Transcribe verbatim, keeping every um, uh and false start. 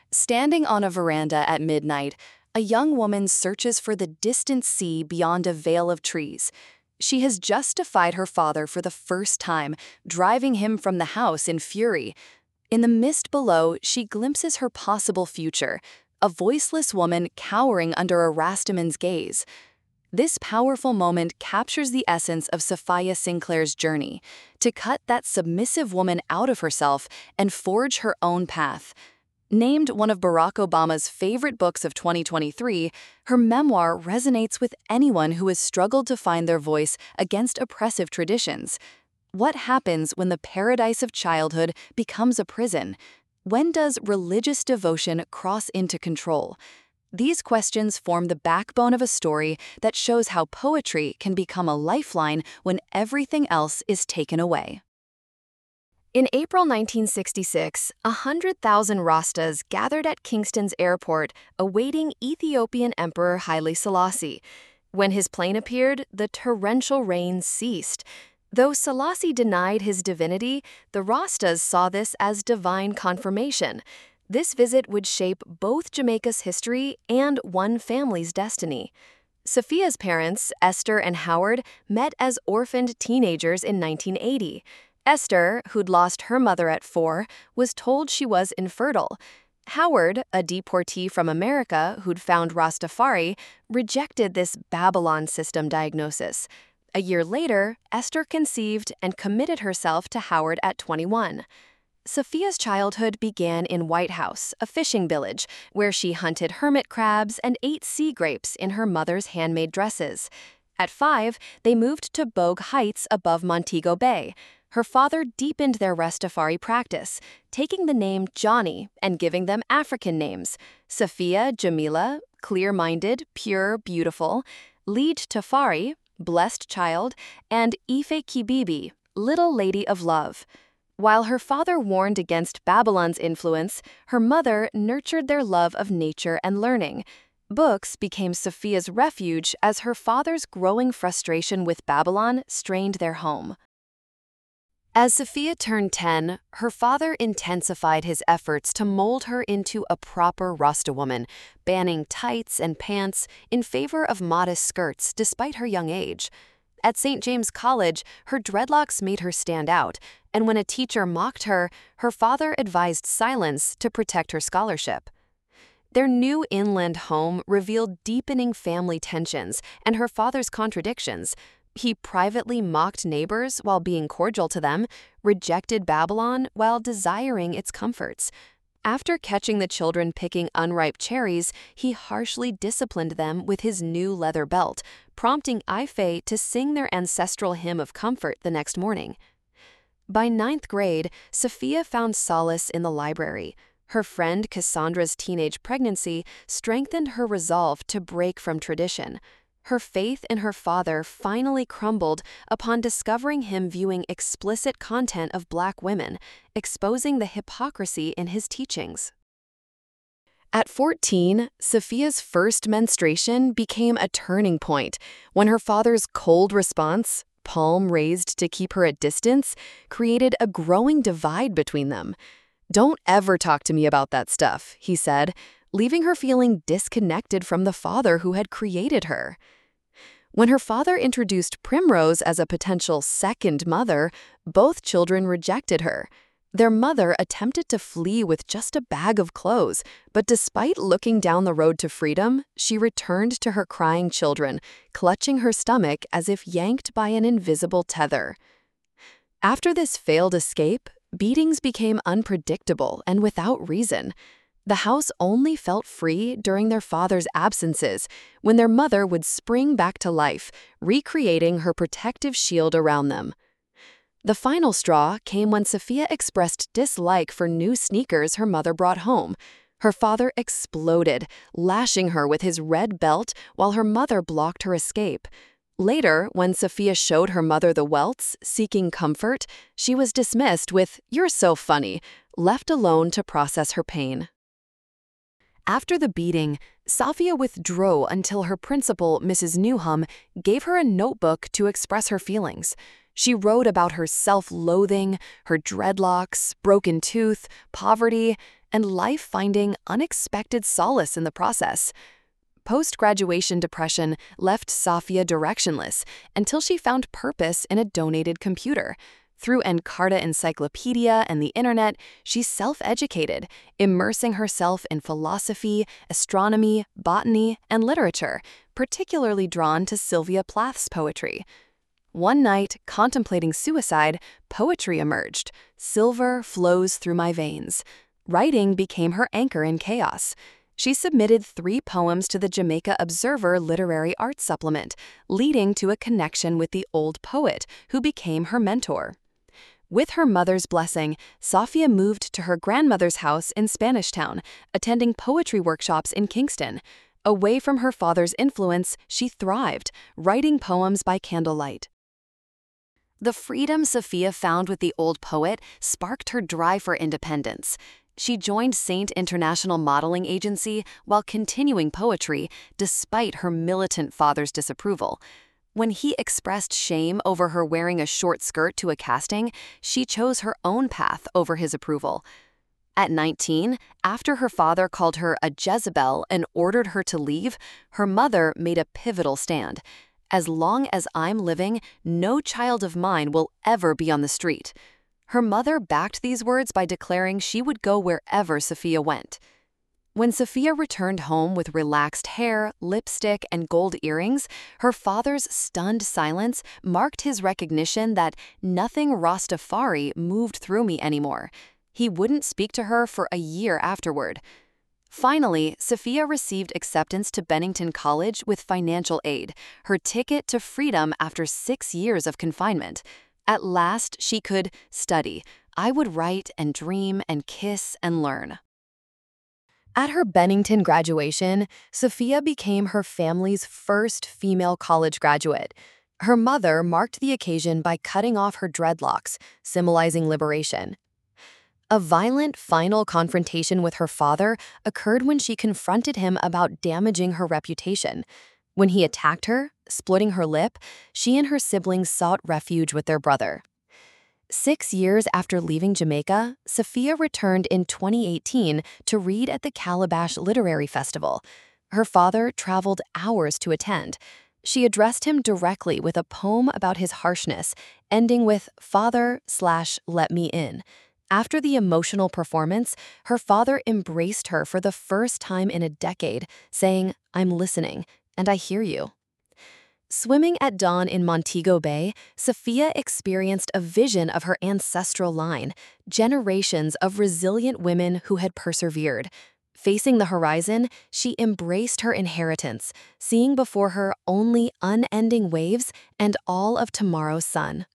Standing on a veranda at midnight, a young woman searches for the distant sea beyond a veil of trees. She has just defied her father for the first time, driving him from the house in fury. In the mist below, she glimpses her possible future, a voiceless woman cowering under a Rastaman's gaze. This powerful moment captures the essence of Sophia Sinclair's journey, to cut that submissive woman out of herself and forge her own path. Named one of Barack Obama's favorite books of twenty twenty-three, her memoir resonates with anyone who has struggled to find their voice against oppressive traditions. What happens when the paradise of childhood becomes a prison? When does religious devotion cross into control? These questions form the backbone of a story that shows how poetry can become a lifeline when everything else is taken away. In April nineteen sixty-six, one hundred thousand Rastas gathered at Kingston's airport awaiting Ethiopian Emperor Haile Selassie. When his plane appeared, the torrential rain ceased. Though Selassie denied his divinity, the Rastas saw this as divine confirmation. This visit would shape both Jamaica's history and one family's destiny. Sophia's parents, Esther and Howard, met as orphaned teenagers in nineteen eighty. Esther, who'd lost her mother at four, was told she was infertile. Howard, a deportee from America who'd found Rastafari, rejected this Babylon system diagnosis. A year later, Esther conceived and committed herself to Howard at twenty-one. Sophia's childhood began in White House, a fishing village, where she hunted hermit crabs and ate sea grapes in her mother's handmade dresses. At five, they moved to Bogue Heights above Montego Bay. Her father deepened their Rastafari practice, taking the name Johnny and giving them African names: Sophia Jamila, clear-minded, pure, beautiful; Lij Tafari, blessed child; and Ife Kibibi, little lady of love. While her father warned against Babylon's influence, her mother nurtured their love of nature and learning. Books became Sophia's refuge as her father's growing frustration with Babylon strained their home. As Sophia turned ten, her father intensified his efforts to mold her into a proper Rasta woman, banning tights and pants in favor of modest skirts despite her young age. At Saint James College, her dreadlocks made her stand out, and when a teacher mocked her, her father advised silence to protect her scholarship. Their new inland home revealed deepening family tensions and her father's contradictions. He privately mocked neighbors while being cordial to them, rejected Babylon while desiring its comforts. After catching the children picking unripe cherries, he harshly disciplined them with his new leather belt, prompting Ife to sing their ancestral hymn of comfort the next morning. By ninth grade, Sophia found solace in the library. Her friend Cassandra's teenage pregnancy strengthened her resolve to break from tradition. Her faith in her father finally crumbled upon discovering him viewing explicit content of Black women, exposing the hypocrisy in his teachings. At fourteen, Sophia's first menstruation became a turning point when her father's cold response, palm raised to keep her at distance, created a growing divide between them. "Don't ever talk to me about that stuff," he said, leaving her feeling disconnected from the father who had created her. When her father introduced Primrose as a potential second mother, both children rejected her. Their mother attempted to flee with just a bag of clothes, but despite looking down the road to freedom, she returned to her crying children, clutching her stomach as if yanked by an invisible tether. After this failed escape, beatings became unpredictable and without reason. The house only felt free during their father's absences, when their mother would spring back to life, recreating her protective shield around them. The final straw came when Sophia expressed dislike for new sneakers her mother brought home. Her father exploded, lashing her with his red belt while her mother blocked her escape. Later, when Sophia showed her mother the welts, seeking comfort, she was dismissed with, "You're so funny," left alone to process her pain. After the beating, Sophia withdrew until her principal, Missus Newham, gave her a notebook to express her feelings. She wrote about her self-loathing, her dreadlocks, broken tooth, poverty, and life finding unexpected solace in the process. Post-graduation depression left Safia directionless until she found purpose in a donated computer. Through Encarta Encyclopedia and the internet, she self-educated, immersing herself in philosophy, astronomy, botany, and literature, particularly drawn to Sylvia Plath's poetry. One night, contemplating suicide, poetry emerged. Silver flows through my veins. Writing became her anchor in chaos. She submitted three poems to the Jamaica Observer Literary Arts Supplement, leading to a connection with the old poet, who became her mentor. With her mother's blessing, Safia moved to her grandmother's house in Spanish Town, attending poetry workshops in Kingston. Away from her father's influence, she thrived, writing poems by candlelight. The freedom Safia found with the old poet sparked her drive for independence. She joined Saint International Modeling Agency while continuing poetry, despite her militant father's disapproval. When he expressed shame over her wearing a short skirt to a casting, she chose her own path over his approval. At nineteen, after her father called her a Jezebel and ordered her to leave, her mother made a pivotal stand. "As long as I'm living, no child of mine will ever be on the street." Her mother backed these words by declaring she would go wherever Safia went. When Safia returned home with relaxed hair, lipstick, and gold earrings, her father's stunned silence marked his recognition that nothing Rastafari moved through me anymore. He wouldn't speak to her for a year afterward. Finally, Safia received acceptance to Bennington College with financial aid, her ticket to freedom after six years of confinement. At last, she could study. I would write and dream and kiss and learn. At her Bennington graduation, Safia became her family's first female college graduate. Her mother marked the occasion by cutting off her dreadlocks, symbolizing liberation. A violent final confrontation with her father occurred when she confronted him about damaging her reputation. When he attacked her, splitting her lip, she and her siblings sought refuge with their brother. Six years after leaving Jamaica, Safia returned in twenty eighteen to read at the Calabash Literary Festival. Her father traveled hours to attend. She addressed him directly with a poem about his harshness, ending with "Father slash let me in." After the emotional performance, her father embraced her for the first time in a decade, saying, "I'm listening, and I hear you." Swimming at dawn in Montego Bay, Safia experienced a vision of her ancestral line, generations of resilient women who had persevered. Facing the horizon, she embraced her inheritance, seeing before her only unending waves and all of tomorrow's sun.